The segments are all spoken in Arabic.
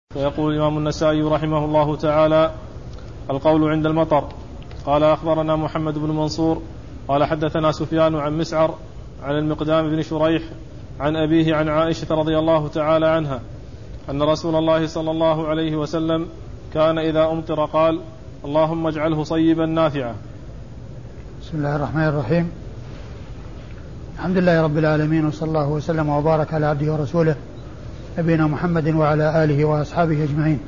فيقول الإمام النسائي رحمه الله تعالى: القول عند المطر. قال: أخبرنا محمد بن منصور قال: حدثنا سفيان عن مسعر عن المقدام بن شريح عن أبيه عن عائشة رضي الله تعالى عنها أن رسول الله صلى الله عليه وسلم كان إذا أمطر قال: اللهم اجعله صيبا نافعا. بسم الله الرحمن الرحيم. الحمد لله رب العالمين، وصلى الله وسلم وبارك على عبده ورسوله نبينا محمد وعلى آله وأصحابه أجمعين.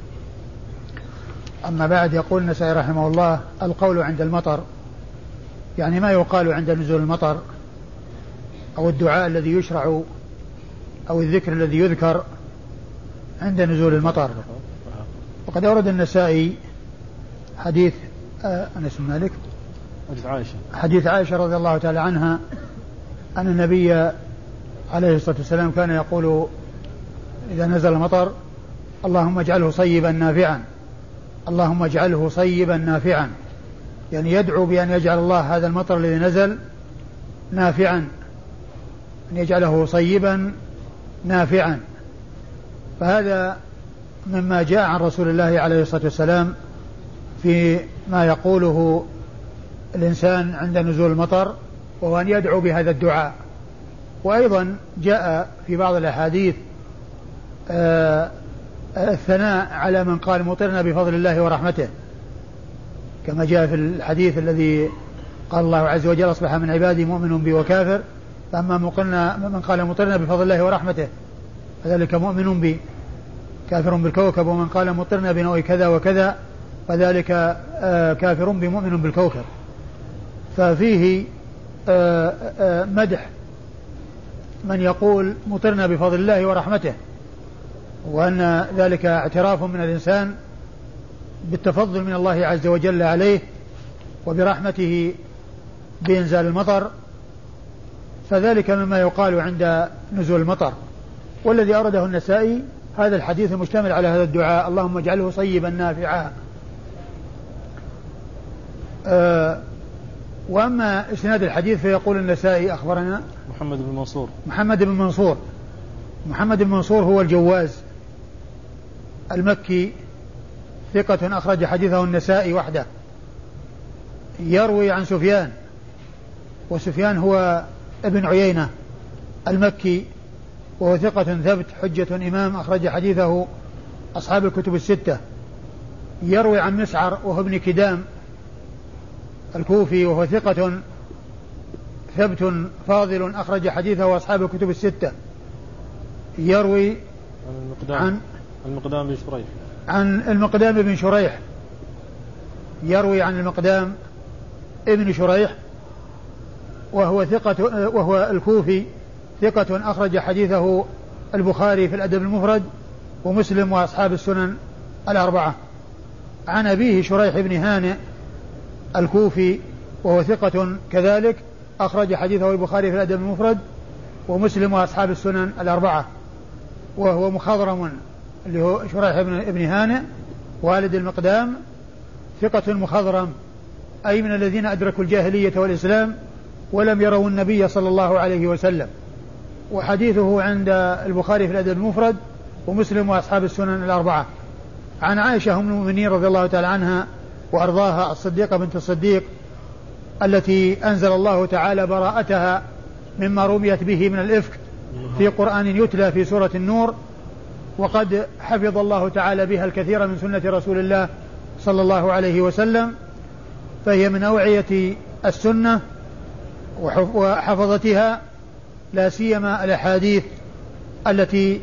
أما بعد، يقول النسائي رحمه الله: القول عند المطر، يعني ما يقال عند نزول المطر، أو الدعاء الذي يشرع أو الذكر الذي يذكر عند نزول المطر. وقد أورد النسائي حديث أنس بن مالك، حديث عائشة رضي الله تعالى عنها أن النبي عليه الصلاة والسلام كان يقول إذا نزل المطر: اللهم اجعله صيبا نافعا، اللهم اجعله صيبا نافعا، يعني يدعو بأن يجعل الله هذا المطر الذي نزل نافعا، أن يجعله صيبا نافعا. فهذا مما جاء عن رسول الله عليه الصلاة والسلام في ما يقوله الإنسان عند نزول المطر، وهو أن يدعو بهذا الدعاء. وأيضا جاء في بعض الأحاديث الثناء على من قال: مطرنا بفضل الله ورحمته، كما جاء في الحديث الذي قال الله عز وجل: أصبح من عبادي مؤمن بي وكافر، فأما من قال مطرنا بفضل الله ورحمته فذلك مؤمن بي، كافر بالكوكب. ومن قال مطرنا بنوء كذا وكذا فذلك كافر بمؤمن بالكوكب. ففيه مدح من يقول مطرنا بفضل الله ورحمته، وأن ذلك اعتراف من الإنسان بالتفضل من الله عز وجل عليه وبرحمته بإنزال المطر، فذلك مما يقال عند نزول المطر. والذي أورده النسائي هذا الحديث المشتمل على هذا الدعاء: اللهم اجعله صيبا نافعا. وأما إسناد الحديث فيقول النسائي: أخبرنا محمد بن منصور. محمد بن منصور هو الجواز المكي، ثقة أخرج حديثه النسائي وحده، يروي عن سفيان، وسفيان هو ابن عيينة المكي، وهو ثقة ثبت حجة إمام أخرج حديثه أصحاب الكتب الستة. يروي عن مسعر وهو ابن كدام الكوفي، وهو ثقة ثبت فاضل أخرج حديثه أصحاب الكتب الستة. يروي عن المقدام بن شريح، عن المقدام بن شريح، يروي عن المقدام ابن شريح، وهو ثقة، وهو الكوفي، ثقة أخرج حديثه البخاري في الأدب المفرد ومسلم وأصحاب السنن الأربعة. عن أبيه شريح بن هانئ الكوفي، وهو ثقة كذلك أخرج حديثه البخاري في الأدب المفرد ومسلم وأصحاب السنن الأربعة. وهو مخضرم، اللي هو شريح بن هانئ والد المقدام، ثقة مخضرم، أي من الذين أدركوا الجاهلية والإسلام ولم يروا النبي صلى الله عليه وسلم. وحديثه عند البخاري في الأدب المفرد ومسلم وأصحاب السنن الأربعة. عن عائشة أم المؤمنين رضي الله تعالى عنها وأرضاها، الصديقة بنت الصديق، التي أنزل الله تعالى براءتها مما رميت به من الإفك في قرآن يتلى في سورة النور، وقد حفظ الله تعالى بها الكثير من سنة رسول الله صلى الله عليه وسلم، فهي من أوعية السنة وحفظتها، لا سيما الأحاديث التي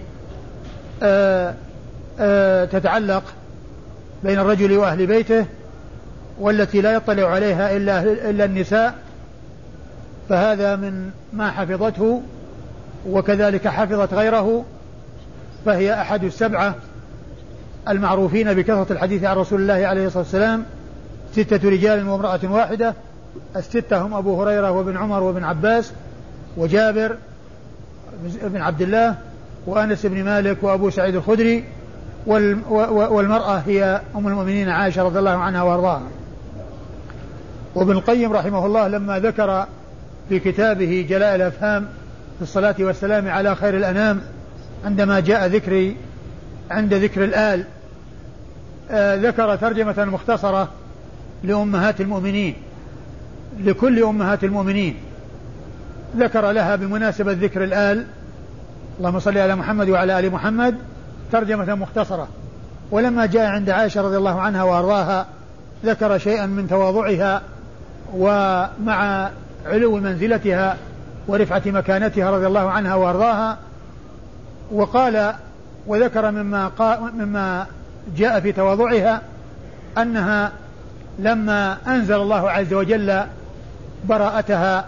تتعلق بين الرجل وأهل بيته، والتي لا يطلع عليها إلا النساء، فهذا من ما حفظته، وكذلك حفظت غيره، فهي أحد السبعة المعروفين بكثرة الحديث عن رسول الله عليه الصلاة والسلام، 6 رجال وامرأة واحدة. الستة هم أبو هريرة وابن عمر وابن عباس وجابر بن عبد الله وأنس بن مالك وأبو سعيد الخدري، والمرأة هي أم المؤمنين عائشة رضي الله عنها وأرضاها. وابن القيم رحمه الله لما ذكر في كتابه جلاء الأفهام في الصلاة والسلام على خير الأنام، عندما جاء ذكر عند ذكر الآل ذكر ترجمة مختصرة لأمهات المؤمنين، لكل أمهات المؤمنين ذكر لها بمناسبة ذكر الآل، اللهم صل على محمد وعلى آل محمد، ترجمة مختصرة. ولما جاء عند عائشة رضي الله عنها وأرضاها ذكر شيئا من تواضعها ومع علو منزلتها ورفعة مكانتها رضي الله عنها وأرضاها، وقال وذكر مما جاء في تواضعها أنها لما أنزل الله عز وجل براءتها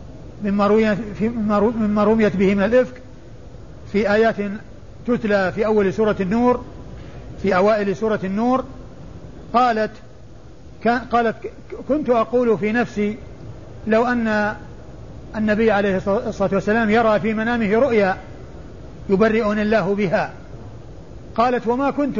مما رميت به من الإفك في آيات تتلى في أول سورة النور، في أوائل سورة النور، قالت كنت أقول في نفسي لو أن النبي عليه الصلاة والسلام يرى في منامه رؤيا يبرئني الله بها، قالت وما كنت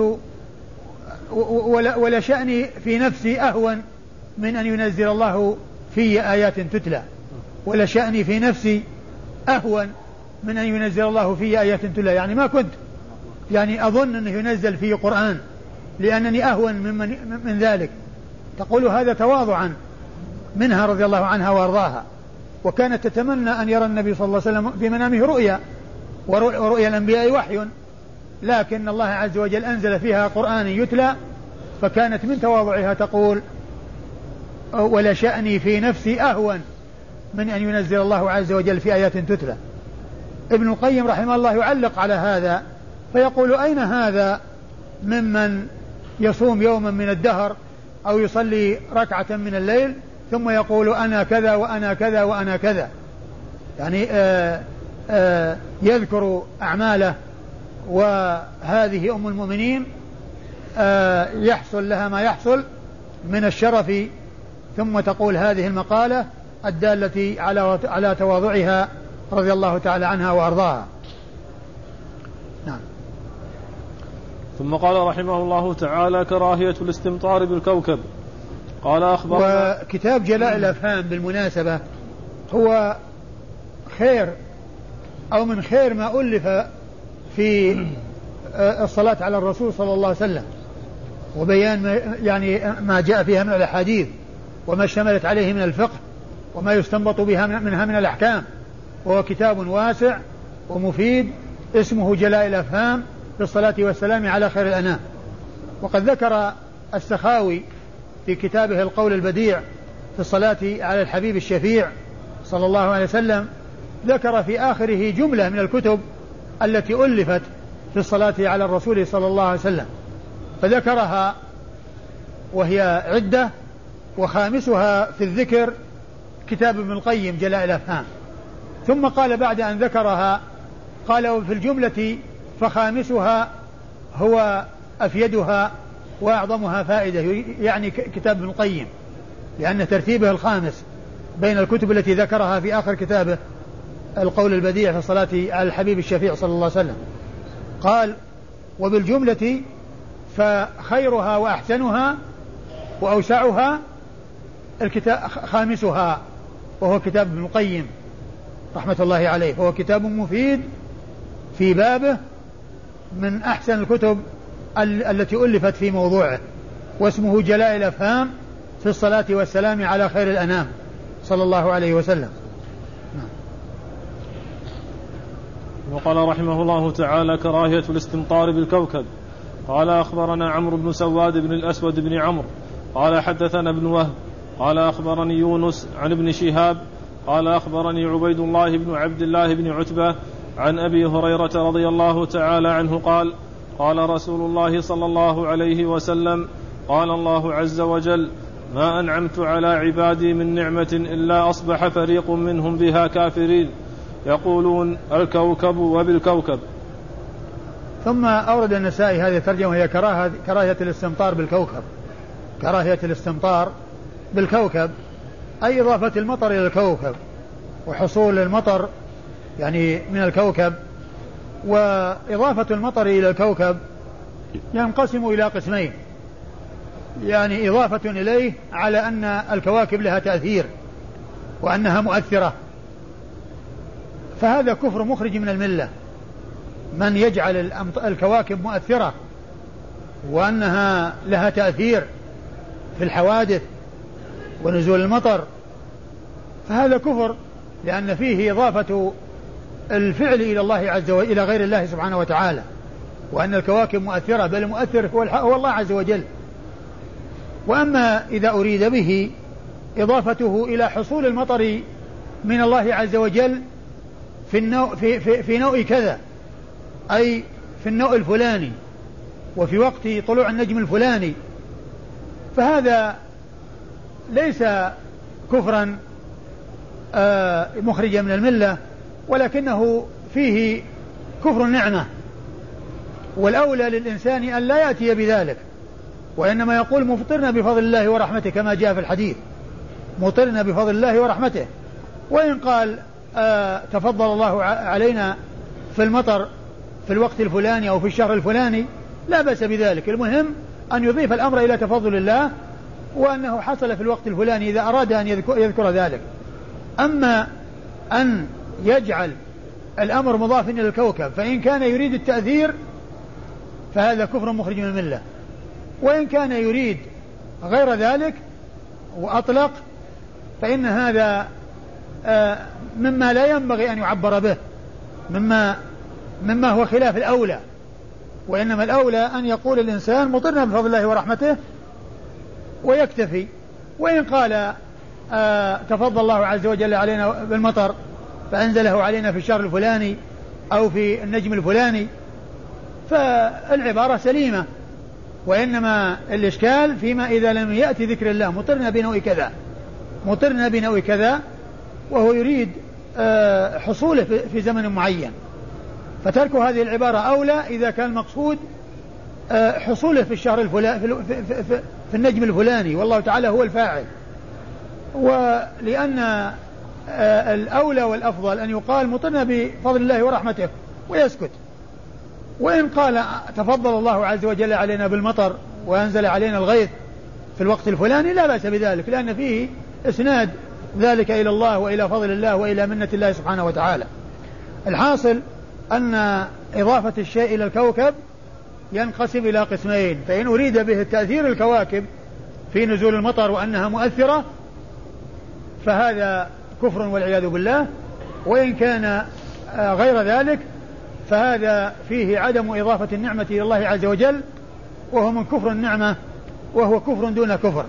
ولا شأني في نفسي أهون من أن ينزل الله في آيات تتلى، ولا شأني في نفسي أهون من أن ينزل الله في آيات تتلى، يعني ما كنت يعني أظن أنه ينزل في قرآن لأنني أهون من ذلك. تقول هذا تواضعا منها رضي الله عنها وارضاها، وكانت تتمنى أن يرى النبي صلى الله عليه وسلم في منامه رؤيا، ورؤيا الأنبياء وحي، لكن الله عز وجل أنزل فيها قرآن يتلى، فكانت من تواضعها تقول ولا شأني في نفسي أهون من أن ينزل الله عز وجل في آيات تتلى. ابن القيم رحمه الله يعلق على هذا فيقول أين هذا ممن يصوم يوما من الدهر أو يصلي ركعة من الليل ثم يقول أنا كذا وأنا كذا وأنا كذا، يعني يذكر أعماله، وهذه أم المؤمنين يحصل لها ما يحصل من الشرف، ثم تقول هذه المقالة الدالة على تواضعها رضي الله تعالى عنها وأرضاها. نعم. ثم قال رحمه الله تعالى كراهية الاستمطار بالكوكب. قال أخبرنا. وكتاب جلاء الأفهام بالمناسبة هو خير أو من خير ما ألف في الصلاة على الرسول صلى الله عليه وسلم، وبيان يعني ما جاء فيها من الأحاديث وما اشتملت عليه من الفقه وما يستنبط بها منها من الأحكام، وهو كتاب واسع ومفيد اسمه جلاء الأفهام في الصلاة والسلام على خير الأنام. وقد ذكر السخاوي في كتابه القول البديع في الصلاة على الحبيب الشفيع صلى الله عليه وسلم، ذكر في آخره جملة من الكتب التي ألفت في الصلاة على الرسول صلى الله عليه وسلم، فذكرها وهي عدة، وخامسها في الذكر كتاب ابن القيم جلاء الأفهام. ثم قال بعد أن ذكرها قال وفي الجملة فخامسها هو أفيدها وأعظمها فائدة، يعني كتاب ابن القيم، لأن ترتيبه الخامس بين الكتب التي ذكرها في آخر كتابه القول البديع في الصلاة على الحبيب الشفيع صلى الله عليه وسلم. قال وبالجملة فخيرها وأحسنها وأوسعها الكتاب خامسها، وهو كتاب ابن القيم رحمة الله عليه، وهو كتاب مفيد في بابه من أحسن الكتب التي ألفت في موضوعه، واسمه جلاء الأفهام في الصلاة والسلام على خير الأنام صلى الله عليه وسلم. وقال رحمه الله تعالى كراهية الاستمطار بالكوكب. قال أخبرنا عمرو بن سواد بن الأسود بن عمرو قال حدثنا ابن وهب قال أخبرني يونس عن ابن شهاب قال أخبرني عبيد الله بن عبد الله بن عتبة عن أبي هريرة رضي الله تعالى عنه قال قال رسول الله صلى الله عليه وسلم قال الله عز وجل ما أنعمت على عبادي من نعمة إلا أصبح فريق منهم بها كافرين يقولون الكوكب وبالكوكب. ثم أورد النسائي هذه الترجمة وهي كراهية الاستمطار بالكوكب. كراهية الاستمطار بالكوكب أي إضافة المطر إلى الكوكب وحصول المطر يعني من الكوكب. وإضافة المطر إلى الكوكب ينقسم إلى قسمين، يعني إضافة إليه على أن الكواكب لها تأثير وأنها مؤثرة، فهذا كفر مخرج من الملة، من يجعل الكواكب مؤثرة وأنها لها تأثير في الحوادث ونزول المطر، فهذا كفر، لأن فيه إضافة الفعل إلى الله عز وجل إلى غير الله سبحانه وتعالى، وأن الكواكب مؤثرة، بل المؤثر هو الله عز وجل. وأما إذا أريد به إضافته إلى حصول المطر من الله عز وجل في نوع كذا، أي في النوع الفلاني وفي وقت طلوع النجم الفلاني، فهذا ليس كفرا مخرجا من الملة، ولكنه فيه كفر النعمة. والأولى للإنسان أن لا يأتي بذلك، وإنما يقول مفطرنا بفضل الله ورحمته كما جاء في الحديث، مطرنا بفضل الله ورحمته. وإن قال تفضل الله علينا في المطر في الوقت الفلاني أو في الشهر الفلاني لا بأس بذلك، المهم أن يضيف الأمر إلى تفضل الله، وأنه حصل في الوقت الفلاني إذا أراد أن يذكر ذلك. أما أن يجعل الأمر مضافا إلى الكوكب فإن كان يريد التأثير فهذا كفر مخرج من الملة، وإن كان يريد غير ذلك وأطلق فإن هذا مما لا ينبغي أن يعبر به، مما هو خلاف الأولى. وإنما الأولى أن يقول الإنسان مطرنا بفضل الله ورحمته ويكتفي. وإن قال تفضل الله عز وجل علينا بالمطر فأنزله علينا في الشهر الفلاني أو في النجم الفلاني فالعبارة سليمة، وإنما الإشكال فيما إذا لم يأتي ذكر الله مطرنا بنوع كذا، مطرنا بنوع كذا، وهو يريد حصوله في زمن معين، فترك هذه العبارة أولى إذا كان المقصود حصوله في الشهر الفلاني في النجم الفلاني، والله تعالى هو الفاعل. ولأن الأولى والأفضل أن يقال مطرنا بفضل الله ورحمته ويسكت. وإن قال تفضل الله عز وجل علينا بالمطر وأنزل علينا الغيث في الوقت الفلاني لا بأس بذلك، لأن فيه إسناد ذلك إلى الله وإلى فضل الله وإلى منة الله سبحانه وتعالى. الحاصل أن إضافة الشيء إلى الكوكب ينقسم إلى قسمين، فإن أريد به تأثير الكواكب في نزول المطر وأنها مؤثرة فهذا كفر والعياذ بالله، وإن كان غير ذلك فهذا فيه عدم إضافة النعمة إلى الله عز وجل، وهو من كفر النعمة، وهو كفر دون كفر.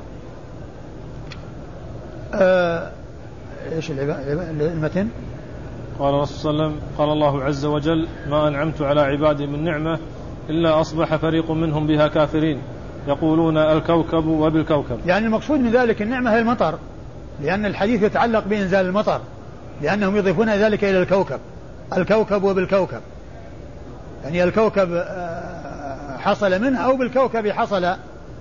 إيش المتن؟ قال الرسول صلى الله عليه وسلم قال الله عز وجل ما أنعمت على عبادي من نعمة إلا أصبح فريق منهم بها كافرين يقولون الكوكب وبالكوكب. يعني المقصود من ذلك النعمة هي المطر، لأن الحديث يتعلق بإنزال المطر، لأنهم يضيفون ذلك إلى الكوكب، الكوكب وبالكوكب، يعني الكوكب حصل منه أو بالكوكب حصل.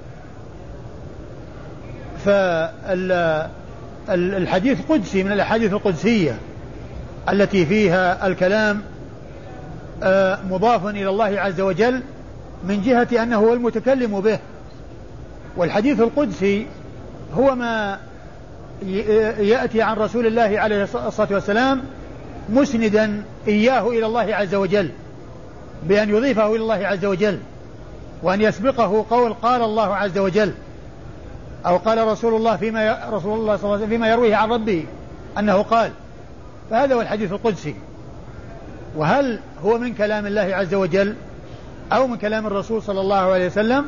فالحديث قدسي من الأحاديث القدسية التي فيها الكلام مضاف إلى الله عز وجل من جهة أنه هو المتكلم به، والحديث القدسي هو ما يأتي عن رسول الله عليه الصلاة والسلام مسندا إياه إلى الله عز وجل بأن يضيفه إلى الله عز وجل، وأن يسبقه قول قال الله عز وجل أو قال رسول الله صلى الله عليه وسلم فيما يرويه عن ربه أنه قال، فهذا هو الحديث القدسي. وهل هو من كلام الله عز وجل أو من كلام الرسول صلى الله عليه وسلم؟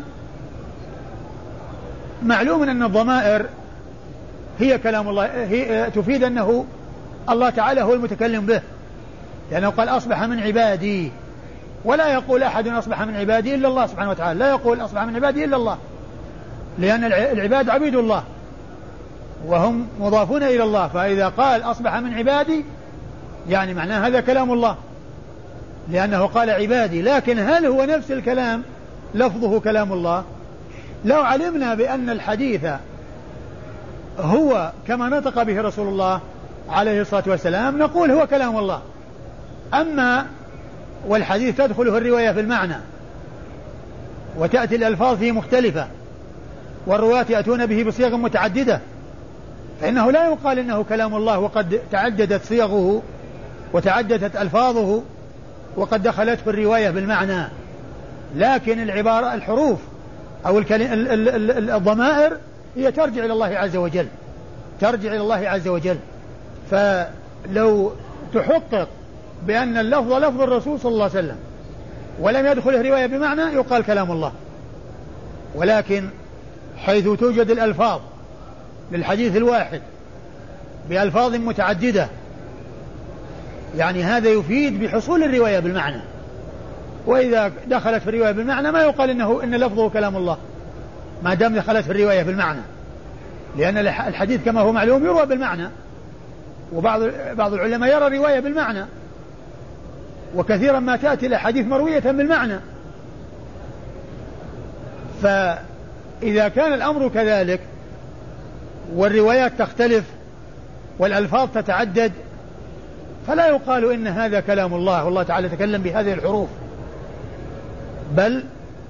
معلوم أن الضمائر هي كلام الله، هي تفيد أنه الله تعالى هو المتكلم به، لأنه قال أصبح من عبادي، ولا يقول أحد أصبح من عبادي إلا الله سبحانه وتعالى، لا يقول أصبح من عبادي إلا الله، لأن العباد عبيد الله وهم مضافون إلى الله، فإذا قال أصبح من عبادي يعني معناه هذا كلام الله، لأنه قال عبادي. لكن هل هو نفس الكلام لفظه كلام الله؟ لو علمنا بأن الحديث هو كما نطق به رسول الله عليه الصلاة والسلام نقول هو كلام الله. أما والحديث تدخله الرواية في المعنى وتأتي الألفاظ فيه مختلفة والرواة يأتون به بصيغ متعددة، فإنه لا يقال إنه كلام الله وقد تعددت صيغه وتعددت ألفاظه، وقد دخلت في الرواية بالمعنى، لكن العبارة الحروف أو الضمائر هي ترجع إلى الله عز وجل، ترجع إلى الله عز وجل. فلو تحقق بأن اللفظ لفظ الرسول صلى الله عليه وسلم ولم يدخل الرواية بمعنى يقال كلام الله، ولكن حيث توجد الألفاظ للحديث الواحد بألفاظ متعددة يعني هذا يفيد بحصول الرواية بالمعنى، وإذا دخلت في الرواية بالمعنى ما يقال إن لفظه كلام الله ما دام دخلت في الرواية بالمعنى، لأن الحديث كما هو معلوم يروى بالمعنى، وبعض العلماء يرى الرواية بالمعنى، وكثيرا ما تأتي الأحاديث مروية بالمعنى. فإذا كان الأمر كذلك والروايات تختلف والألفاظ تتعدد فلا يقال إن هذا كلام الله والله تعالى تكلم بهذه الحروف، بل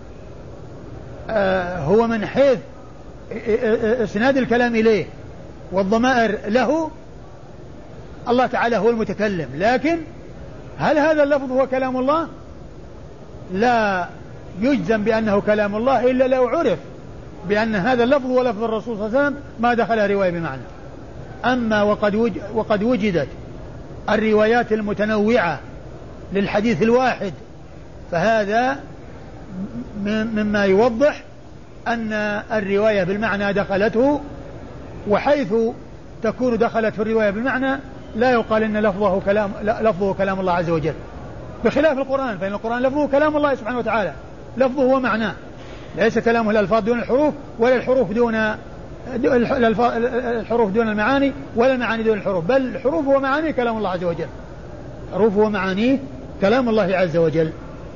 هو من حيث اسناد الكلام إليه والضمائر له الله تعالى هو المتكلم، لكن هل هذا اللفظ هو كلام الله؟ لا يجزم بأنه كلام الله إلا لو عرف بأن هذا اللفظ هو لفظ الرسول صلى الله عليه وسلم ما دخل رواية بمعنى. أما وقد وجدت الروايات المتنوعة للحديث الواحد فهذا مما يوضح أن الرواية بالمعنى دخلته، وحيث تكون دخلت في الرواية بالمعنى لا يقال إن لفظه كلام الله عز وجل، بخلاف القرآن، فإن القرآن لفظه كلام الله سبحانه وتعالى، لفظه هو معناه، ليس كلامه الألفاظ دون الحروف ولا الحروف دون المعاني ولا المعاني دون الحروف، بل الحروف ومعانيه كلام الله عز وجل، حروف ومعانيه كلام الله عز وجل.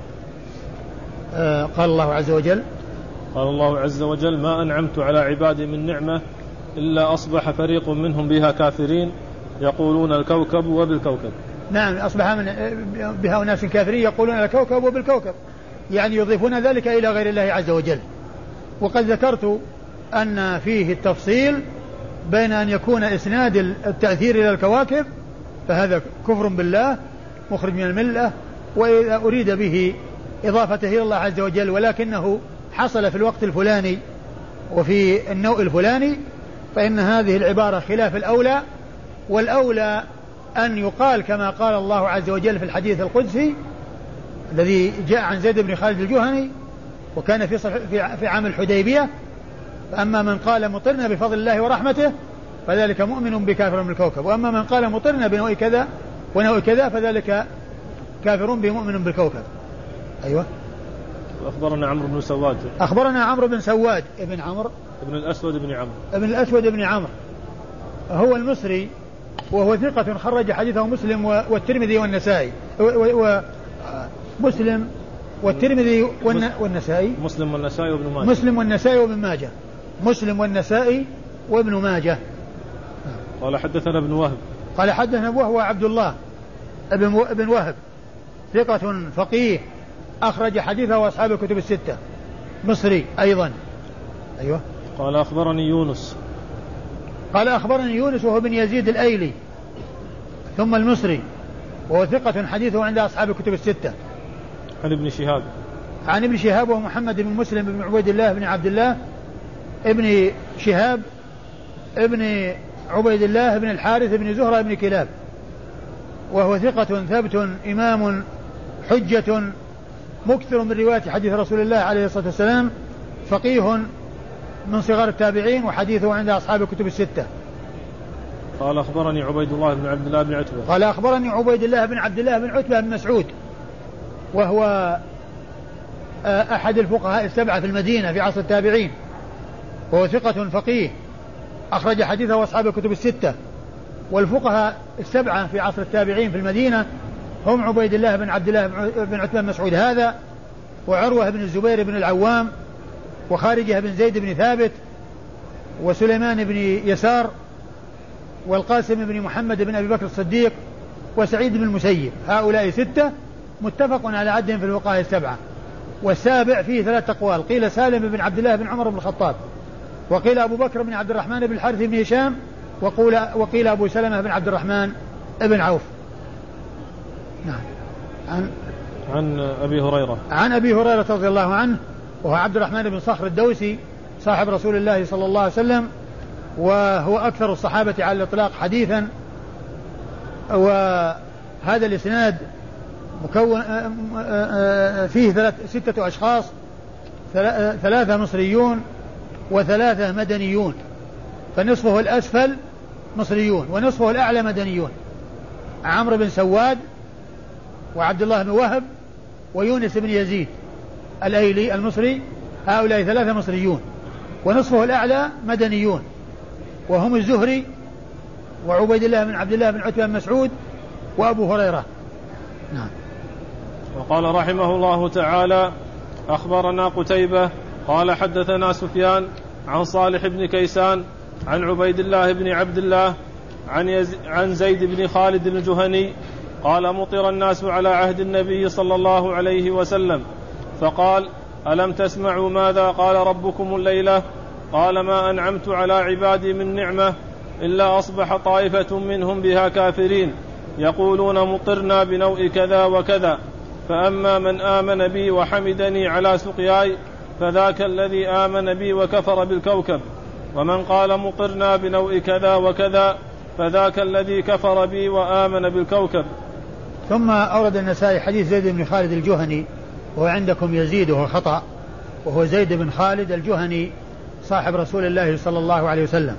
قال الله عز وجل ما أنعمت على عبادي من نعمة إلا أصبح فريق منهم بها كافرين يقولون الكوكب وبالكوكب. نعم، أصبح بها أناس كافرين يقولون الكوكب وبالكوكب، يعني يضيفون ذلك إلى غير الله عز وجل. وقد ذكرت أن فيه التفصيل بين أن يكون إسناد التأثير إلى الكواكب فهذا كفر بالله مخرج من الملة، وإذا أريد به إضافته إلى الله عز وجل ولكنه حصل في الوقت الفلاني وفي النوع الفلاني فإن هذه العبارة خلاف الأولى، والأولى أن يقال كما قال الله عز وجل في الحديث القدسي الذي جاء عن زيد بن خالد الجهني وكان في عام الحديبية: فأما من قال مطرنا بفضل الله ورحمته فذلك مؤمن بكافر من الكوكب، وأما من قال مطرنا بنوع كذا ونوع كذا فذلك كافر بمؤمن بالكوكب. أيوة. أخبرنا عمرو بن سواد. أخبرنا عمرو بن سواد ابن عمرو ابن الأسود بن عمرو. ابن الأسود بن عمرو هو المصري وهو ثقة خرج حديثه مسلم والترمذي والنسائي مسلم والترمذي والنسائي. مسلم والنسائي وابن ماجه. مسلم والنسائي وابن ماجه. مسلم والنسائي وابن ماجه. قال حدثنا ابن وهب. قال حدثنا وهو عبد الله ابن وهب ثقة فقيه أخرج حديثه وأصحاب الكتب الستة، مصري أيضا. أيوة. قال أخبرني يونس. قال أخبرني يونس وهو بن يزيد الأيلي ثم المصري وهو ثقة حديثه عند أصحاب الكتب الستة. عن ابن شهاب. عن ابن شهاب ومحمد بن مسلم بن عبيد الله بن عبد الله ابن شهاب ابن عبيد الله بن الحارث بن زهرة بن كلاب، وهو ثقة ثبت إمام حجة مكثر من رواية حديث رسول الله عليه الصلاة والسلام، فقيه من صغار التابعين وحديثه عند أصحاب الكتب الستة. قال أخبرني عبيد الله بن عبد الله بن عتبة. قال أخبرني عبيد الله بن عبد الله بن عتبة بن مسعود وهو أحد الفقهاء السبعة في المدينة في عصر التابعين، وهو ثقة فقيه أخرج حديثه أصحاب الكتب الستة. والفقهاء السبعة في عصر التابعين في المدينة هم عبيد الله بن عبد الله بن عتبة بن مسعود هذا، وعروة بن الزبير بن العوام، وخارجة بن زيد بن ثابت، وسليمان بن يسار، والقاسم بن محمد بن أبي بكر الصديق، وسعيد بن المسيب. هؤلاء ستة متفق على عدهم في الفقهاء السبعة. والسابع فيه 3 أقوال، قيل سالم بن عبد الله بن عمر بن الخطاب، وقيل أبو بكر بن عبد الرحمن بن الحارث بن هشام، وقيل أبو سلمة بن عبد الرحمن بن عوف. نعم. عن أبي هريرة. عن أبي هريرة رضي الله عنه وهو عبد الرحمن بن صخر الدوسي صاحب رسول الله صلى الله عليه وسلم، وهو أكثر الصحابة على الإطلاق حديثا. وهذا الإسناد مكون فيه 6 أشخاص، 3 مصريون و3 مدنيون، فنصفه الأسفل مصريون ونصفه الأعلى مدنيون، عمرو بن سواد وعبد الله بن وهب ويونس بن يزيد الأيلي المصري، هؤلاء 3 مصريون، ونصفه الأعلى مدنيون، وهم الزهري وعبيد الله بن عبد الله بن عتبة بن مسعود وأبو هريرة. نعم. وقال رحمه الله تعالى: أخبرنا قتيبة قال حدثنا سفيان عن صالح بن كيسان عن عبيد الله بن عبد الله عن زيد بن خالد الجهني قال: مطر الناس على عهد النبي صلى الله عليه وسلم، فقال: ألم تسمعوا ماذا قال ربكم الليلة؟ قال: ما أنعمت على عبادي من نعمة إلا أصبح طائفة منهم بها كافرين، يقولون مطرنا بنوء كذا وكذا، فأما من آمن بي وحمدني على سقياي فذاك الذي آمن بي وكفر بالكوكب، ومن قال مطرنا بنوء كذا وكذا فذاك الذي كفر بي وآمن بالكوكب. ثم أورد النسائي حديث زيد بن خالد الجهني، وهو عندكم يزيد وهو خطأ، وهو زيد بن خالد الجهني صاحب رسول الله صلى الله عليه وسلم،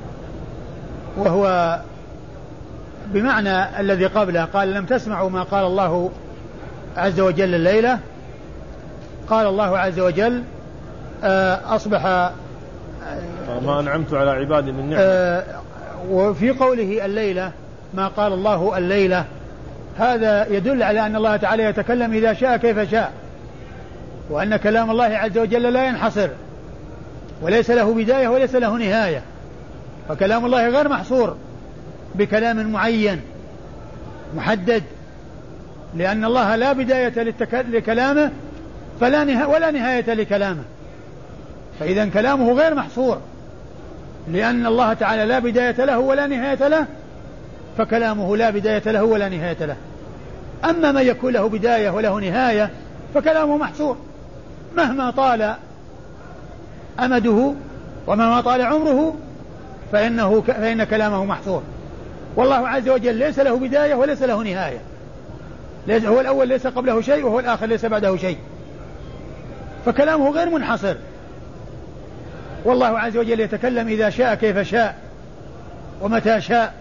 وهو بمعنى الذي قبله. قال: لم تسمعوا ما قال الله عز وجل الليلة؟ قال الله عز وجل: أصبح ما أنعمت على عبادي من نعمة. وفي قوله الليلة ما قال الله الليلة، هذا يدل على أن الله تعالى يتكلم إذا شاء كيف شاء، وأن كلام الله عز وجل لا ينحصر وليس له بداية وليس له نهاية، فكلام الله غير محصور بكلام معين محدد، لأن الله لا بداية لكلامه ولا نهاية لكلامه، فإذا كلامه غير محصور، لأن الله تعالى لا بداية له ولا نهاية له، فكلامه لا بداية له ولا نهاية له. أما من يكون له بداية وله نهاية فكلامه محصور، مهما طال أمده ومهما طال عمره فإن كلامه محصور. والله عز وجل ليس له بداية وليس له نهاية، هو الأول ليس قبله شيء وهو الآخر ليس بعده شيء، فكلامه غير منحصر. والله عز وجل يتكلم إذا شاء كيف شاء ومتى شاء.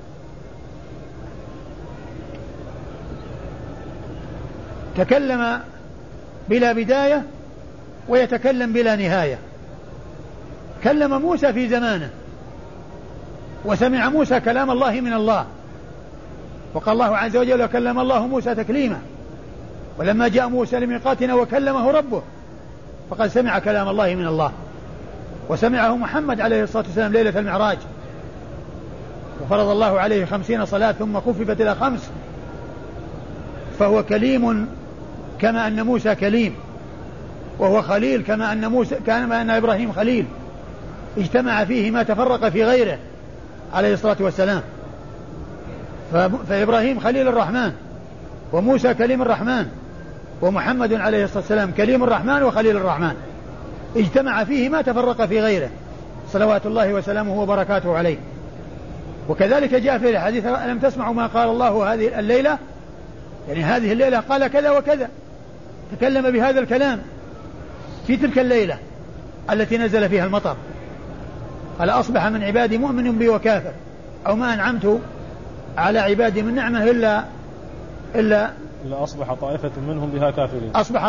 تكلم بلا بداية ويتكلم بلا نهاية. كلم موسى في زمانه وسمع موسى كلام الله من الله، وقال الله عز وجل: وكلم الله موسى تكليما، ولما جاء موسى لميقاتنا وكلمه ربه فقد سمع كلام الله من الله، وسمعه محمد عليه الصلاة والسلام ليلة المعراج، وفرض الله عليه 50 صلاة ثم خففت إلى 5، فهو كليم كما أن موسى كليم، وهو خليل كما أن إبراهيم خليل، اجتمع فيه ما تفرق في غيره عليه الصلاة والسلام. فإبراهيم خليل الرحمن، وموسى كليم الرحمن، ومحمد عليه الصلاة والسلام كليم الرحمن وخليل الرحمن، اجتمع فيه ما تفرق في غيره صلوات الله وسلامه وبركاته عليه. وكذلك جاء في الحديث: ألم تسمعوا ما قال الله هذه الليلة؟ يعني هذه الليلة قال كذا وكذا، تكلم بهذا الكلام في تلك الليلة التي نزل فيها المطر. قال: أصبح من عبادي مؤمن بي وكافر، أو ما أنعمت على عبادي من نعمة إلا أصبح طائفة منهم بها كافرين. أصبح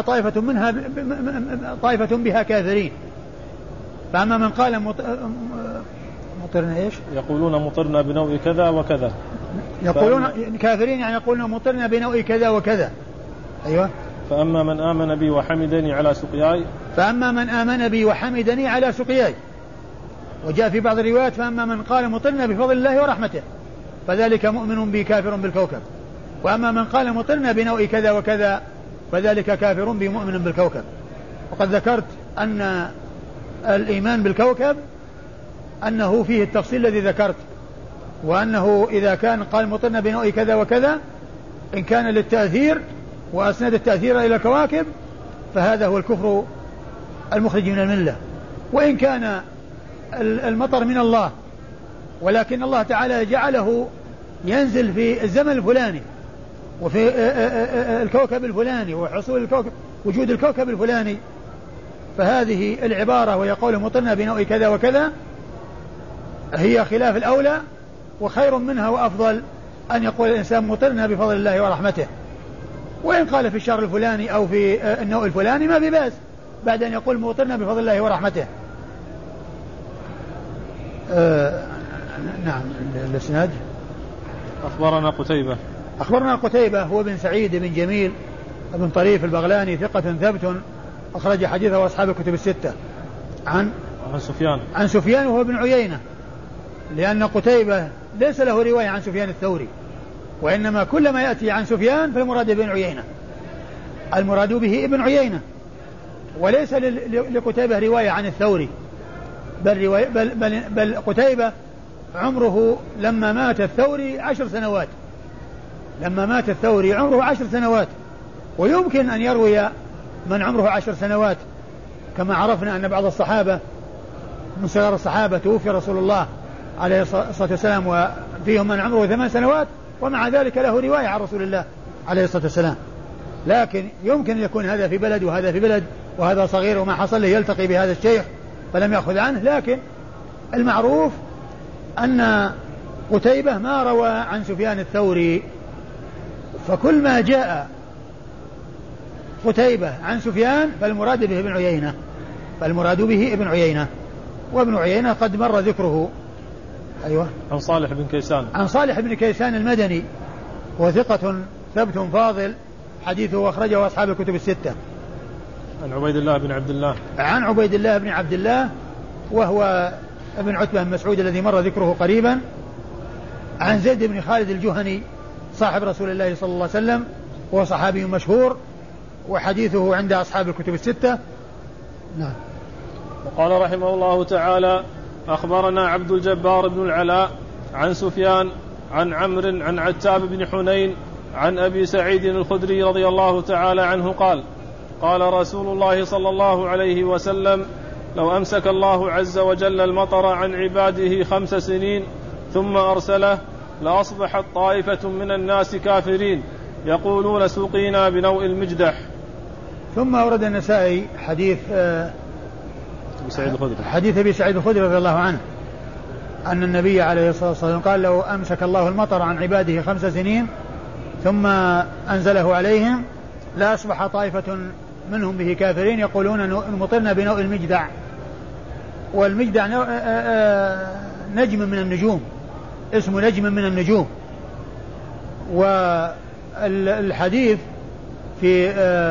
طائفة بها كافرين. فأما من قال مطرنا إيش؟ يقولون مطرنا بنوء كذا وكذا، يقولون كافرين يعني يقولون مطرنا بنوء كذا وكذا. أيوة. فأما من آمن بي وحمدني على سقياي، فأما من آمن بي وحمدني على سقياي. وجاء في بعض الروايات: فأما من قال مطرنا بفضل الله ورحمته فذلك مؤمن بي كافر بالكوكب، وأما من قال مطرنا بنوء كذا وكذا فذلك كافر بي مؤمن بالكوكب. وقد ذكرت أن الإيمان بالكوكب أنه فيه التفصيل الذي ذكرت، وأنه إذا كان قال مطرنا بنوء كذا وكذا إن كان للتأثير وأسند التأثير إلى الكواكب فهذا هو الكفر المخرج من الملة. وإن كان المطر من الله ولكن الله تعالى جعله ينزل في الزمن الفلاني وفي الكوكب الفلاني وحصول الكوكب وجود الكوكب الفلاني، فهذه العبارة وهي قوله مطرنا بنوء كذا وكذا هي خلاف الأولى، وخير منها وأفضل أن يقول الإنسان مطرنا بفضل الله ورحمته. وإن قال في الشهر الفلاني أو في النوء الفلاني ما بباس بعد أن يقول مطرنا بفضل الله ورحمته. نعم. الإسناد أخبرنا قتيبة هو بن سعيد بن جميل بن طريف البغلاني ثقة ثبت أخرج حديثه أصحاب الكتب الستة. عن سفيان وهو بن عيينة، لأن قتيبة ليس له رواية عن سفيان الثوري، وإنما كل ما يأتي عن سفيان فالمراد بن عيينة، المراد به ابن عيينة، وليس لقتيبة رواية عن الثوري، بل قتيبة عمره لما مات الثوري 10 سنوات، عمره 10 سنوات، ويمكن أن يروي من عمره 10 سنوات، كما عرفنا أن بعض الصحابة من صغار الصحابة توفي رسول الله عليه الصلاة والسلام وفيهم من عمره 8 سنوات ومع ذلك له رواية عن رسول الله عليه الصلاة والسلام. لكن يمكن أن يكون هذا في بلد وهذا في بلد، وهذا صغير وما حصل له يلتقي بهذا الشيخ فلم يأخذ عنه، لكن المعروف أن قتيبة ما روى عن سفيان الثوري، فكل ما جاء قتيبة عن سفيان فالمراد به ابن عيينة، وابن عيينة قد مر ذكره. أيوة. عن صالح بن كيسان المدني وثقة ثبت فاضل حديثه أخرجه أصحاب الكتب الستة. عن عبيد الله بن عبد الله وهو ابن عتبة بن مسعود الذي مر ذكره قريبا. عن زيد بن خالد الجهني صاحب رسول الله صلى الله عليه وسلم وهو صحابي مشهور وحديثه عند أصحاب الكتب الستة. نعم. وقال رحمه الله تعالى أخبرنا عبد الجبار بن العلاء عن سفيان عن عمرو عن عتاب بن حنين عن أبي سعيد الخدري رضي الله تعالى عنه قال قال رسول الله صلى الله عليه وسلم لو أمسك الله عز وجل المطر عن عباده 5 سنين ثم أرسله لأصبحت طائفة من الناس كافرين يقولون سقينا بنوء المجدح. ثم أورد النسائي حديث أبي سعيد الخدري رضي الله عنه أن النبي عليه الصلاة والسلام قال لو أمسك الله المطر عن عباده 5 سنين ثم أنزله عليهم لا أصبح طائفة منهم به كافرين يقولون مطرنا بنوء المجدع. والمجدع نجم من النجوم، اسمه نجم من النجوم. والحديث في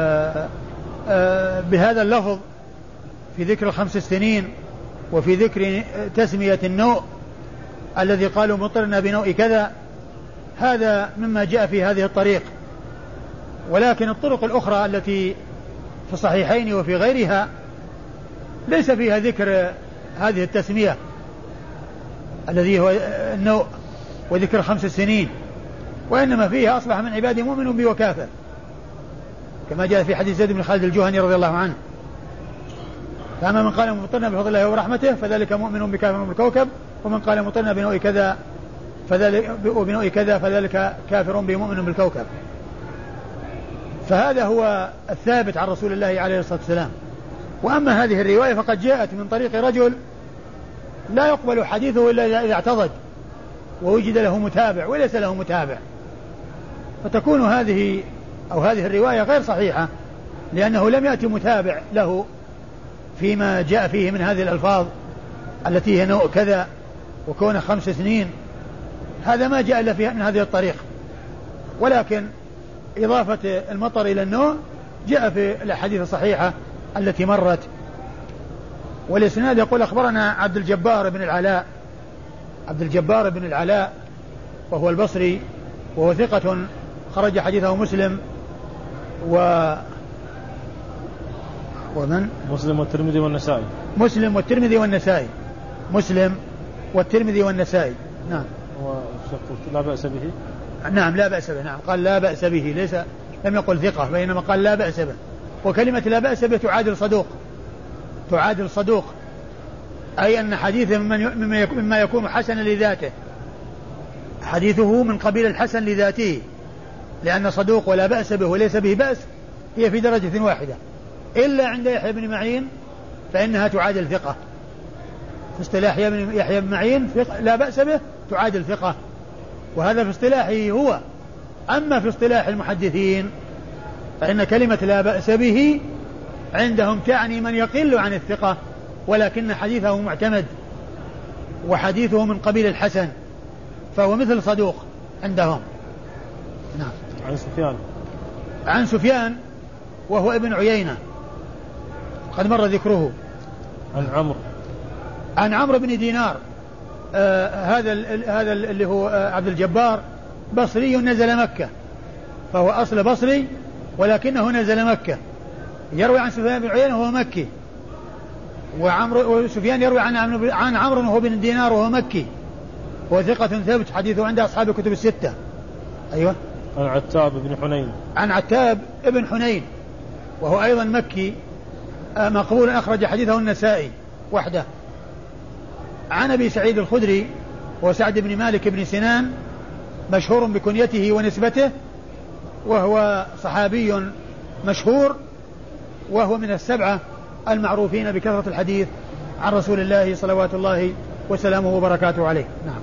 بهذا اللفظ في ذكر 5 سنين وفي ذكر تسمية النوء الذي قالوا مطرنا بنوء كذا، هذا مما جاء في هذه الطريق. ولكن الطرق الأخرى التي في الصحيحين وفي غيرها ليس فيها ذكر هذه التسمية الذي هو النوء وذكر 5 سنين، وإنما فيها أصبح من عبادي مؤمن بي وكافر، كما جاء في حديث زيد بن خالد الجهني رضي الله عنه. فأما من قال مطرنا بفضل الله ورحمته فذلك مؤمن بكافر بالكوكب، ومن قال مطرنا بنوء كذا فذلك كافر بمؤمن بالكوكب. فهذا هو الثابت عن رسول الله عليه الصلاة والسلام. وأما هذه الرواية فقد جاءت من طريق رجل لا يقبل حديثه إلا إذا اعتضد ووجد له متابع وليس له متابع، فتكون هذه الرواية غير صحيحة، لأنه لم يأتي متابع له فيما جاء فيه من هذه الألفاظ التي هي نوع كذا وكون 5 سنين، هذا ما جاء إلا فيها من هذه الطريق. ولكن إضافة المطر إلى النوع جاء في الأحاديث الصحيحة التي مرت. والإسناد يقول أخبرنا عبد الجبار بن العلاء وهو البصري وهو ثقة خرج حديثه مسلم ومن مسلم والترمذي والنسائي. نعم. لا بأس به. نعم لا بأس به. نعم قال لا بأس به، لم يقل ثقة، بينما قال لا بأس به. وكلمة لا بأس به تعادل صدوق، أي أن حديثه مما يكون حسنا لذاته، حديثه من قبيل الحسن لذاته، لأن صدوق ولا بأس به وليس به بأس هي في درجة واحدة، إلا عند يحيى بن معين فإنها تعادل ثقة. في اصطلاح يحيى بن معين لا بأس به تعادل ثقة، وهذا في اصطلاحه هو. أما في اصطلاح المحدثين فإن كلمة لا بأس به عندهم تعني من يقل عن الثقة، ولكن حديثه معتمد وحديثه من قبيل الحسن، فهو مثل صدوق عندهم. نعم. عن سفيان وهو ابن عيينة قد مر ذكره. عن عمرو بن دينار، هذا اللي هو عبد الجبار بصري نزل مكة، فهو أصل بصري ولكنه نزل مكة. يروي عن سفيان بن عيينة وهو مكي، وسفيان يروي عن عمرو وهو بن دينار وهو مكي، هو ثقة ثبت، حديثه عند أصحاب الكتب الستة. أيوة. عن عتاب بن حنين وهو أيضا مكي مقبول، أخرج حديثه النسائي وحده. عن أبي سعيد الخدري وسعد بن مالك بن سنان مشهور بكنيته ونسبته، وهو صحابي مشهور، وهو من السبعة المعروفين بكثرة الحديث عن رسول الله صلوات الله وسلامه وبركاته عليه. نعم.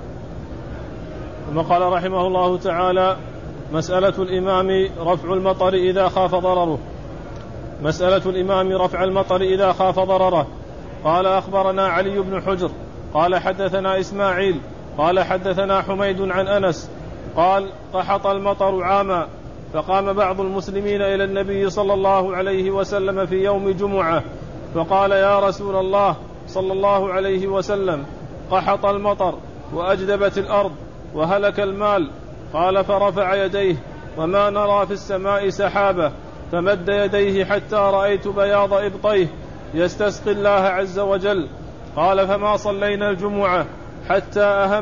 ثم قال رحمه الله تعالى: مسألة الإمام رفع المطر إذا خاف ضرره. مسألة الإمام رفع المطر إذا خاف ضرره. قال: أخبرنا علي بن حجر قال حدثنا إسماعيل قال حدثنا حميد عن أنس قال: قحط المطر عاما، فقام بعض المسلمين إلى النبي صلى الله عليه وسلم في يوم جمعة فقال: يا رسول الله صلى الله عليه وسلم، قحط المطر وأجدبت الأرض وهلك المال. قال: فرفع يديه وما نرى في السماء سحابة، فمد يديه حتى رأيت بياض إبطيه يستسقي الله عز وجل. قال: فما صلينا الجمعة حتى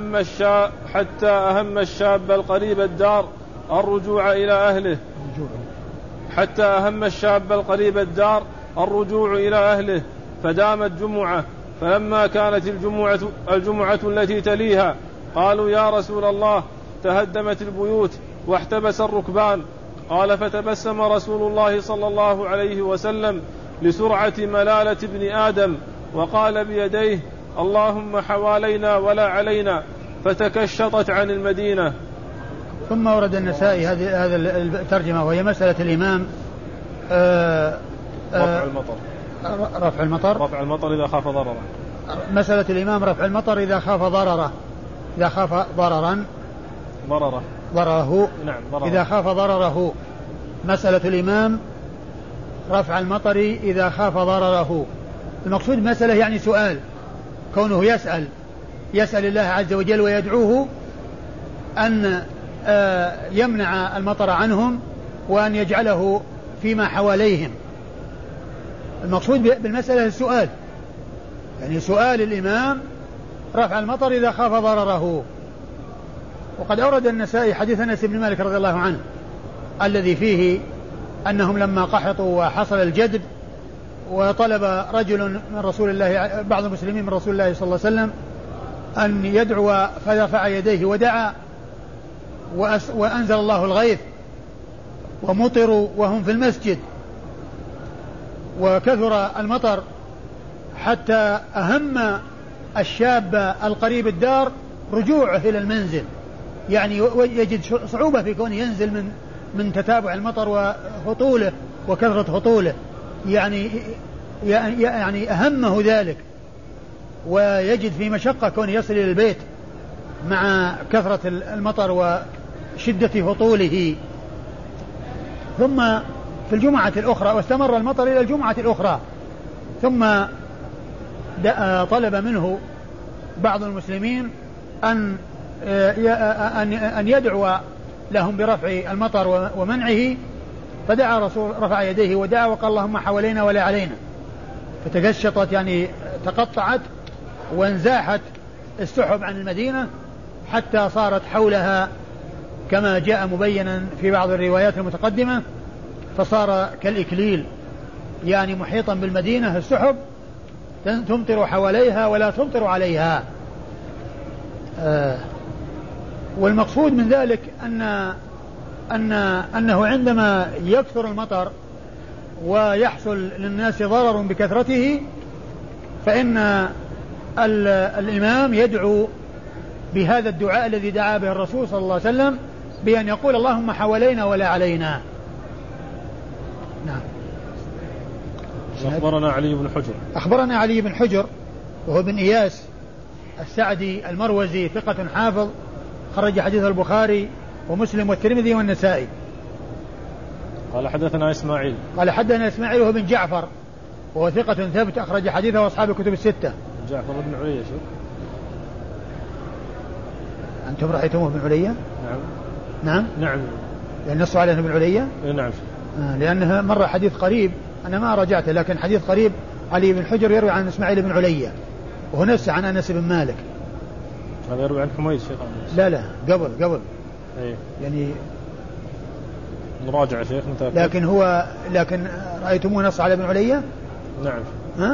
أهم الشاب القريب الدار الرجوع إلى أهله فدامت جمعة. فلما كانت الجمعة التي تليها قالوا: يا رسول الله، تهدمت البيوت واحتبس الركبان. قال: فتبسم رسول الله صلى الله عليه وسلم لسرعة ملالة ابن آدم وقال بيديه: اللهم حوالينا ولا علينا، فتكشطت عن المدينة. ثم ورد النسائي هذا الترجمة، وهي مسألة الإمام رفع المطر إذا خاف ضرره. مسألة الإمام رفع المطر إذا خاف ضرره. إذا خاف ضرره. مسألة الإمام رفع المطر إذا خاف ضرره. المقصود مسألة يعني سؤال، كونه يسأل الله عز وجل ويدعوه أن يمنع المطر عنهم وأن يجعله فيما حواليهم. المقصود بالمسألة السؤال، يعني سؤال الإمام رفع المطر إذا خاف ضرره. وقد أورد النسائي حديث أنس بن مالك رضي الله عنه الذي فيه أنهم لما قحطوا وحصل الجدب وطلب رجل من رسول الله، بعض المسلمين من رسول الله صلى الله عليه وسلم، أن يدعو، فرفع يديه ودعا وأنزل الله الغيث ومطروا وهم في المسجد وكثر المطر حتى أهم الشاب القريب الدار رجوعه إلى المنزل، يعني يجد صعوبة في كونه ينزل من تتابع المطر وهطوله وكثرة هطوله، يعني أهمه ذلك، ويجد في مشقة كونه يصل إلى البيت مع كثرة المطر وشدة هطوله. ثم في الجمعة الأخرى، واستمر المطر إلى الجمعة الأخرى، ثم طلب منه بعض المسلمين أن يدعو لهم برفع المطر ومنعه، فدعا رسول، رفع يديه ودعا وقال: اللهم حوالينا ولا علينا، فتكشطت يعني تقطعت وانزاحت السحب عن المدينة حتى صارت حولها كما جاء مبينا في بعض الروايات المتقدمة، فصار كالإكليل، يعني محيطا بالمدينة السحب تمطر حواليها ولا تمطر عليها. والمقصود من ذلك أنه عندما يكثر المطر ويحصل للناس ضرر بكثرته، فإن الإمام يدعو بهذا الدعاء الذي دعا به الرسول صلى الله عليه وسلم، بأن يقول اللهم حوالينا ولا علينا. نعم. أخبرنا علي بن حجر. أخبرنا علي بن حجر وهو بن إياس السعدي المروزي، ثقة حافظ، خرج حديث البخاري ومسلم والترمذي والنسائي. قال حدثنا إسماعيل. قال حدثنا إسماعيل وهو بن جعفر وهو ثقة ثبت، أخرج حديثه أصحاب الكتب الستة. جعفر بن علية. شوف أنتم رأيتموه بن علية؟ نعم. لأن نصوا عليه بن علية؟ نعم. لأنها مرة حديث قريب أنا ما رجعته، لكن حديث قريب علي بن حجر يروي عن إسماعيل بن علية وهو نفسه عن أنس بن مالك. هذا يروي عن حميد شيخ أنس. لا قبل أيه. يعني مراجعة شيخ متأكد. لكن رأيتموه نص على ابن علية؟ نعم. ها؟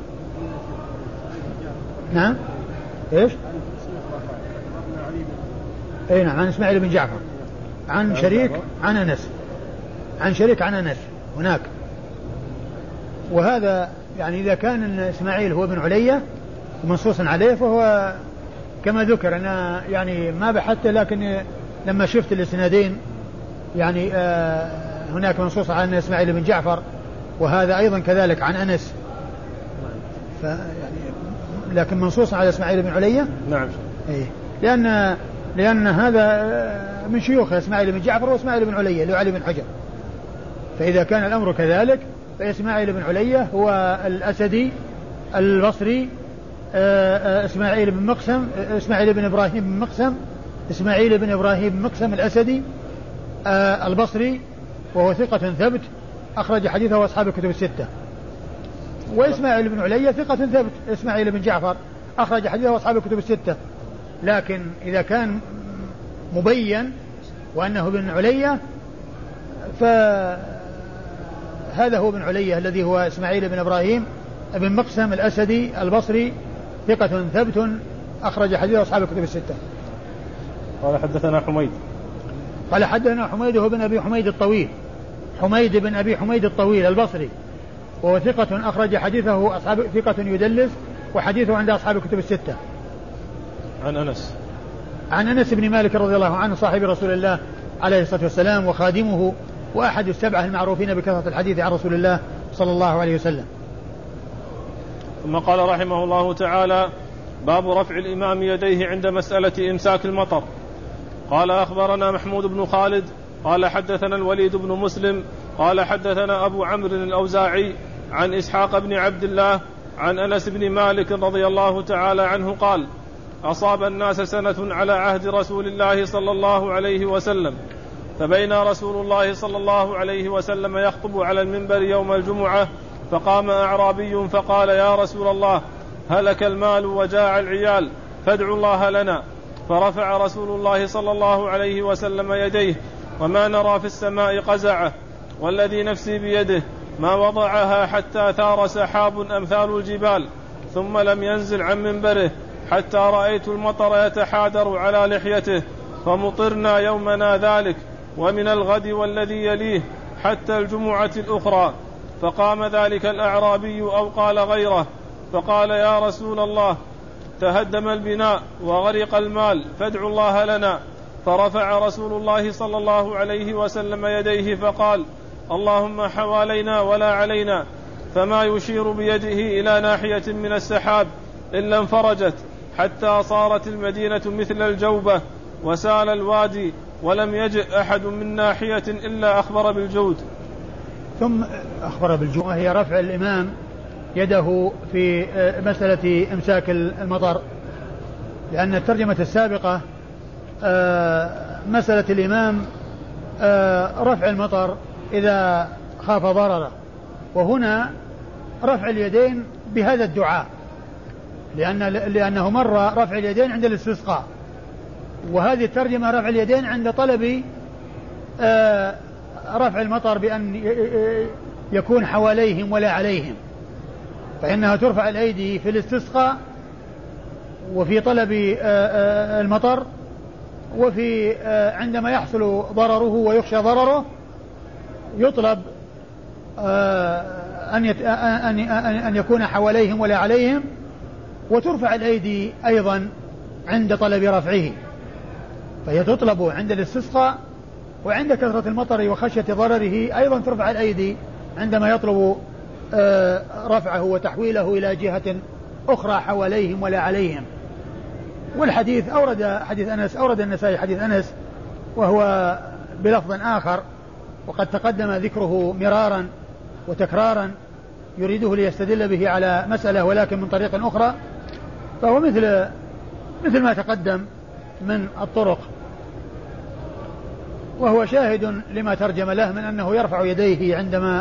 نعم. ايش؟ اي نعم، عن اسماعيل بن جعفر عن شريك عن انس، عن شريك عن انس هناك. وهذا يعني اذا كان اسماعيل هو ابن علية ومنصوص عليه فهو كما ذكر. انا يعني ما بحثت، لكن لما شفت الاسنادين يعني هناك منصوص عن اسماعيل بن جعفر وهذا ايضا كذلك عن انس، يعني لكن منصوص على اسماعيل بن علية. نعم. ايه لان هذا من شيوخ اسماعيل بن جعفر واسماعيل بن علية اللي هو علي بن حجر، فاذا كان الامر كذلك فاسماعيل بن علية هو الاسدي البصري، اسماعيل بن ابراهيم بن مقسم، اسماعيل بن ابراهيم بن مقسم الاسدي البصري، وهو ثقة ثبت، أخرج حديثه أصحاب الكتب الستة. وإسماعيل بن علية ثقة ثبت، إسماعيل بن جعفر أخرج حديثه أصحاب الكتب الستة. لكن إذا كان مبين وأنه بن علية فهذا هو بن علية الذي هو إسماعيل بن إبراهيم بن مقسم الأسدي البصري، ثقة ثبت، أخرج حديثه أصحاب الكتب الستة. قال حدثنا حميد. قال حدثنا حميد هو بن أبي حميد الطويل، حميد بن أبي حميد الطويل البصري، وهو ثقة أخرج حديثه ثقة يدلس، وحديثه عند أصحاب الكتب الستة. عن أنس بن مالك رضي الله عنه صاحب رسول الله عليه الصلاة والسلام وخادمه وأحد السبعة المعروفين بكثرة الحديث عن رسول الله صلى الله عليه وسلم. ثم قال رحمه الله تعالى: باب رفع الإمام يديه عند مسألة إمساك المطر. قال أخبرنا محمود بن خالد قال حدثنا الوليد بن مسلم قال حدثنا أبو عمرو الأوزاعي عن إسحاق بن عبد الله عن أنس بن مالك رضي الله تعالى عنه قال: أصاب الناس سنة على عهد رسول الله صلى الله عليه وسلم، فبين رسول الله صلى الله عليه وسلم يخطب على المنبر يوم الجمعة، فقام أعرابي فقال: يا رسول الله، هلك المال وجاع العيال، فادعوا الله لنا. فرفع رسول الله صلى الله عليه وسلم يديه، وما نرى في السماء قزعه، والذي نفسي بيده ما وضعها حتى ثار سحاب أمثال الجبال، ثم لم ينزل عن منبره حتى رأيت المطر يتحادر على لحيته، فمطرنا يومنا ذلك ومن الغد والذي يليه حتى الجمعة الأخرى. فقام ذلك الأعرابي أو قال غيره فقال: يا رسول الله، تهدم البناء وغرق المال، فادعوا الله لنا. فرفع رسول الله صلى الله عليه وسلم يديه فقال: اللهم حوالينا ولا علينا. فما يشير بيده إلى ناحية من السحاب إلا انفرجت، حتى صارت المدينة مثل الجوبة وسال الوادي، ولم يجئ أحد من ناحية إلا أخبر بالجود. ثم أخبر بالجود، وهي رفع الإمام يده في مسألة إمساك المطر، لأن الترجمة السابقة مسألة الإمام رفع المطر إذا خاف ضرره، وهنا رفع اليدين بهذا الدعاء، لأنه مر رفع اليدين عند الاستسقاء، وهذه الترجمة رفع اليدين عند طلب رفع المطر بأن يكون حواليهم ولا عليهم، فإنها ترفع الأيدي في الاستسقاء وفي طلب المطر، وفي عندما يحصل ضرره ويخشى ضرره يطلب أن يكون حواليهم ولا عليهم، وترفع الأيدي أيضا عند طلب رفعه، فهي تطلب عند الاستسقاء وعند كثرة المطر وخشية ضرره أيضا ترفع الأيدي عندما يطلب رفعه وتحويله إلى جهة أخرى حواليهم ولا عليهم. والحديث أورد النسائي حديث أنس وهو بلفظ آخر وقد تقدم ذكره مرارا وتكرارا يريده ليستدل به على مسألة ولكن من طريق أخرى، فهو مثل ما تقدم من الطرق، وهو شاهد لما ترجم له من أنه يرفع يديه عندما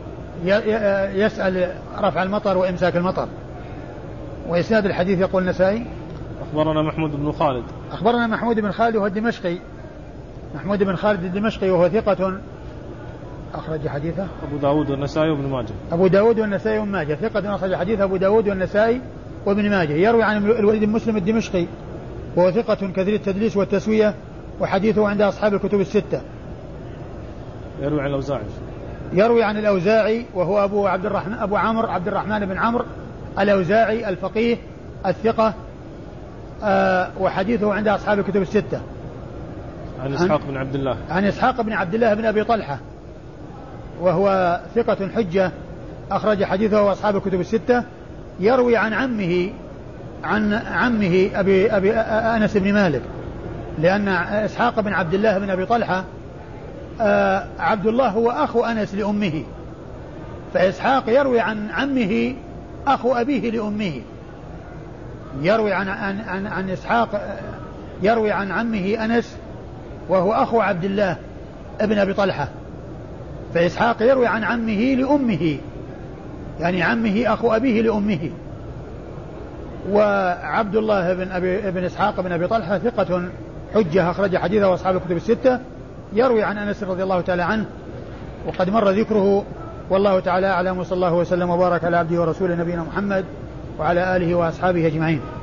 يسأل رفع المطر وإمساك المطر. وإسناد الحديث يقول النسائي أخبرنا محمود بن خالد. أخبرنا محمود بن خالد وهو الدمشقي، محمود بن خالد الدمشقي وهو ثقة أخرج حديثه أبو داود والنسائي وابن ماجه. أبو داود والنسائي وابن ماجه، ثقة أخرج حديث أبو داود والنسائي وابن ماجه. يروي عن الوليد بن مسلم الدمشقي وهو ثقة كثير التدليس والتسوية وحديثه عند أصحاب الكتب الستة. يروي عن الأوزاعي. يروي عن الأوزاعي وهو أبو عمرو عبد الرحمن بن عمرو الأوزاعي الفقيه الثقة، وحديثه عند أصحاب الكتب الستة. عن إسحاق بن عبد الله. عن إسحاق بن عبد الله بن أبي طلحة وهو ثقة حجة أخرج حديثه وأصحاب الكتب الستة. يروي عن عمه أبي أنس بن مالك، لأن إسحاق بن عبد الله بن أبي طلحة عبد الله هو أخو أنس لأمه، فإسحاق يروي عن عمه أخو أبيه لأمه، يروي عن إسحاق يروي عن عمه أنس وهو أخو عبد الله ابن أبي طلحة، فإسحاق يروي عن عمه لأمه، يعني عمه أخو أبيه لأمه. وعبد الله بن إسحاق بن أبي طلحة ثقة حجة أخرج حديثه وأصحاب الكتب الستة. يروي عن أنس رضي الله تعالى عنه وقد مر ذكره، والله تعالى أعلم، وصلى الله وسلم وبارك على عبده ورسوله نبينا محمد وعلى آله وأصحابه أجمعين.